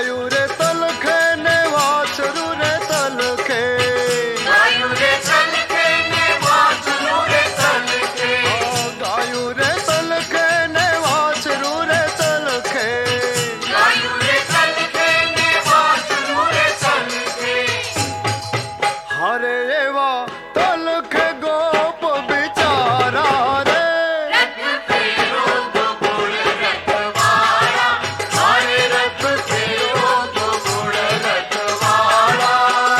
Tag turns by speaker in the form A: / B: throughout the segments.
A: गायू रे तलखे ने वाछरू रे तलखे,
B: गायू रे तलखे ने वाछरू रे तलखे,
A: गायू रे तलखे ने वाछरू रे तलखे,
B: गायू रे तलखे ने वाछरू रे तलखे।
A: हरे एवा तलखे गोप बिचारा रे,
B: रथ फेरो गोकुल रखवाला, हरे रथ फेरो गोकुल रखवाला।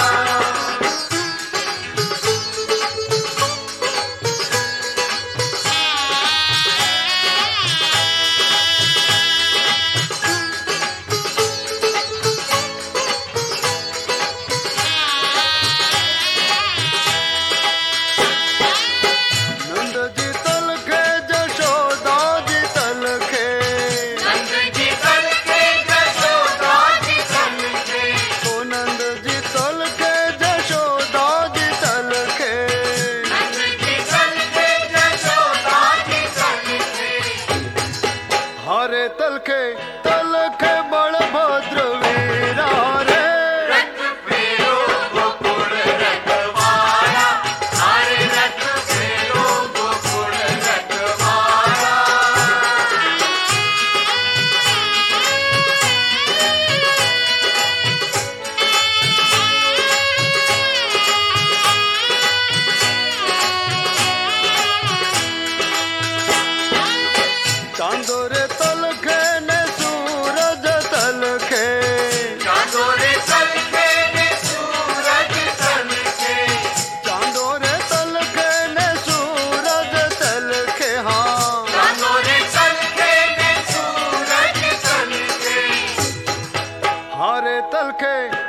A: नंद जी तलखे जशोदा जी तलखे,
B: नंद जी तलखे जशोदा जी तलखे,
A: ओ नंद जी तलखे जशोदा जी तलखे,
B: नंद जी तलखे जशोदा जी तलखे।
A: हरे तलखे तलखे बलभद्र वीरा रे,
B: रथ फेरो गोकुल रखवाला, हरे रथ फेरो गोकुल रखवाला।
A: चांदो रे तलखे ने सूरज तलखे,
B: चांदो रे तलखे ने सूरज तलखे,
A: चांदो रे तलखे ने सूरज तलखे, हाँ
B: चांदो रे तलखे ने सूरज तलखे।
A: हरे तलखे